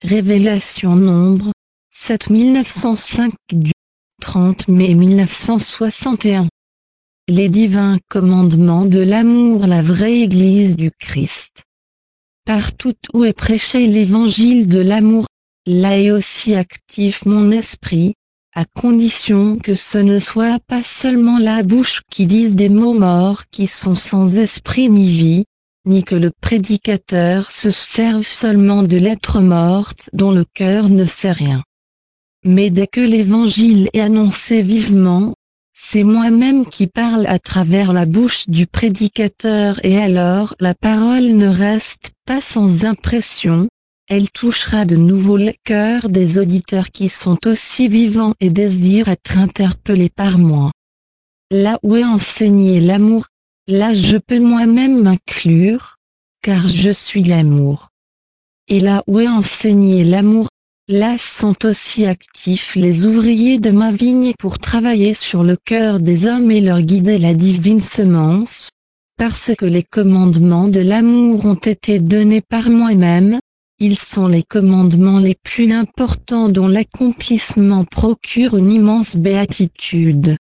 Révélation Nombre 7905 du 30 mai 1961. Les divins commandements de l'amour, la vraie Église du Christ. Partout où est prêché l'évangile de l'amour, là est aussi actif mon esprit, à condition que ce ne soit pas seulement la bouche qui dise des mots morts qui sont sans esprit ni vie, ni que le prédicateur se serve seulement de lettres mortes dont le cœur ne sait rien. Mais dès que l'évangile est annoncé vivement, c'est moi-même qui parle à travers la bouche du prédicateur, et alors la parole ne reste pas sans impression, elle touchera de nouveau le cœur des auditeurs qui sont aussi vivants et désirent être interpellés par moi. Là où est enseigné l'amour, là je peux moi-même m'inclure, car je suis l'amour. Et là où est enseigné l'amour, là sont aussi actifs les ouvriers de ma vigne pour travailler sur le cœur des hommes et leur guider la divine semence, parce que les commandements de l'amour ont été donnés par moi-même, ils sont les commandements les plus importants dont l'accomplissement procure une immense béatitude.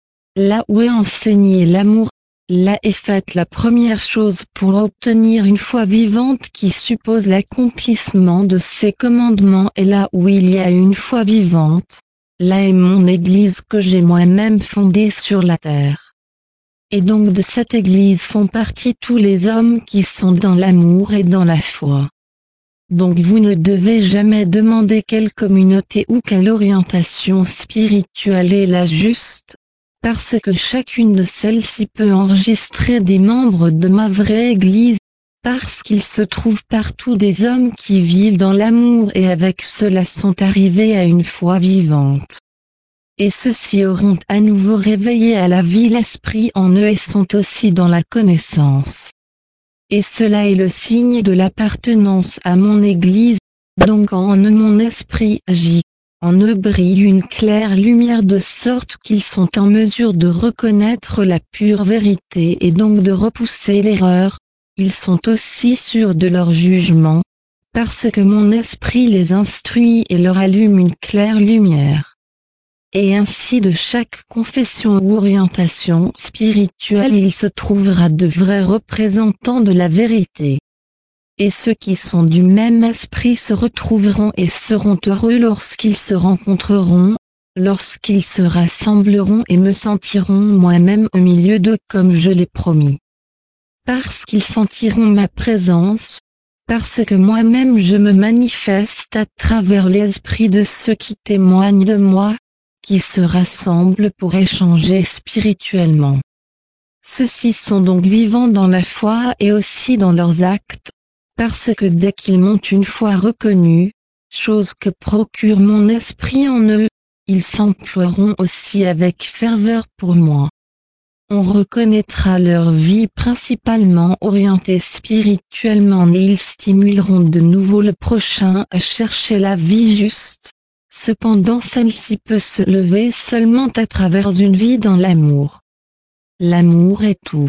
Là où est enseigné l'amour, là est faite la première chose pour obtenir une foi vivante qui suppose l'accomplissement de ces commandements, et là où il y a une foi vivante, là est mon Église que j'ai moi-même fondée sur la terre. Et donc de cette Église font partie tous les hommes qui sont dans l'amour et dans la foi. Donc vous ne devez jamais demander quelle communauté ou quelle orientation spirituelle est la juste, parce que chacune de celles-ci peut enregistrer des membres de ma vraie Église, parce qu'il se trouve partout des hommes qui vivent dans l'amour et avec cela sont arrivés à une foi vivante. Et ceux-ci auront à nouveau réveillé à la vie l'esprit en eux et sont aussi dans la connaissance. Et cela est le signe de l'appartenance à mon Église, donc en eux mon esprit agit. En eux brille une claire lumière de sorte qu'ils sont en mesure de reconnaître la pure vérité et donc de repousser l'erreur. Ils sont aussi sûrs de leur jugement, parce que mon esprit les instruit et leur allume une claire lumière. Et ainsi de chaque confession ou orientation spirituelle il se trouvera de vrais représentants de la vérité. Et ceux qui sont du même esprit se retrouveront et seront heureux lorsqu'ils se rencontreront, lorsqu'ils se rassembleront et me sentiront moi-même au milieu d'eux comme je l'ai promis. Parce qu'ils sentiront ma présence, parce que moi-même je me manifeste à travers l'esprit de ceux qui témoignent de moi, qui se rassemblent pour échanger spirituellement. Ceux-ci sont donc vivants dans la foi et aussi dans leurs actes, parce que dès qu'ils m'ont une fois reconnu, chose que procure mon esprit en eux, ils s'emploieront aussi avec ferveur pour moi. On reconnaîtra leur vie principalement orientée spirituellement et ils stimuleront de nouveau le prochain à chercher la vie juste. Cependant celle-ci peut se lever seulement à travers une vie dans l'amour. L'amour est tout.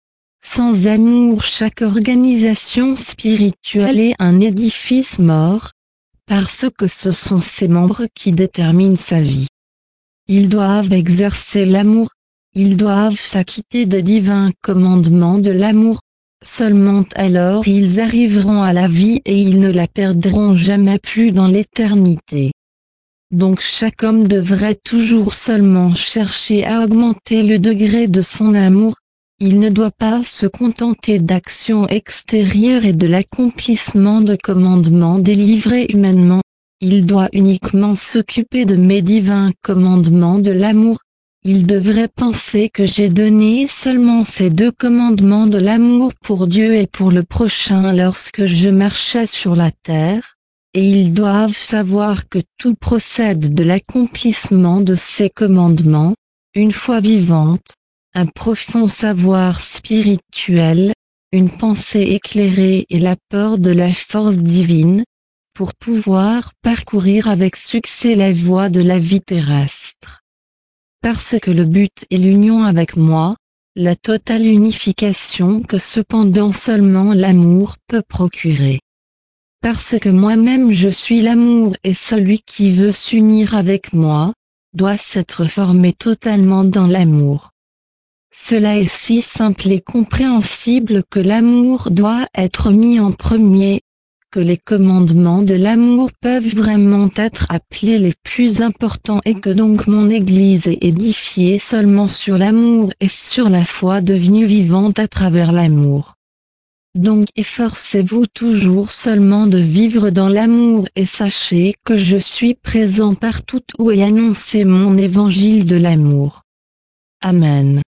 Sans amour chaque organisation spirituelle est un édifice mort, parce que ce sont ses membres qui déterminent sa vie. Ils doivent exercer l'amour, ils doivent s'acquitter des divins commandements de l'amour, seulement alors ils arriveront à la vie et ils ne la perdront jamais plus dans l'éternité. Donc chaque homme devrait toujours seulement chercher à augmenter le degré de son amour. Il ne doit pas se contenter d'actions extérieures et de l'accomplissement de commandements délivrés humainement, il doit uniquement s'occuper de mes divins commandements de l'amour. Il devrait penser que j'ai donné seulement ces deux commandements de l'amour pour Dieu et pour le prochain lorsque je marchais sur la terre, et ils doivent savoir que tout procède de l'accomplissement de ces commandements, une foi vivante, un profond savoir spirituel, une pensée éclairée et l'apport de la force divine, pour pouvoir parcourir avec succès la voie de la vie terrestre. Parce que le but est l'union avec moi, la totale unification que cependant seulement l'amour peut procurer. parce que moi-même je suis l'amour et celui qui veut s'unir avec moi, doit s'être formé totalement dans l'amour. Cela est si simple et compréhensible que l'amour doit être mis en premier, que les commandements de l'amour peuvent vraiment être appelés les plus importants et que donc mon Église est édifiée seulement sur l'amour et sur la foi devenue vivante à travers l'amour. Donc efforcez-vous toujours seulement de vivre dans l'amour et sachez que je suis présent partout où est annoncé mon évangile de l'amour. Amen.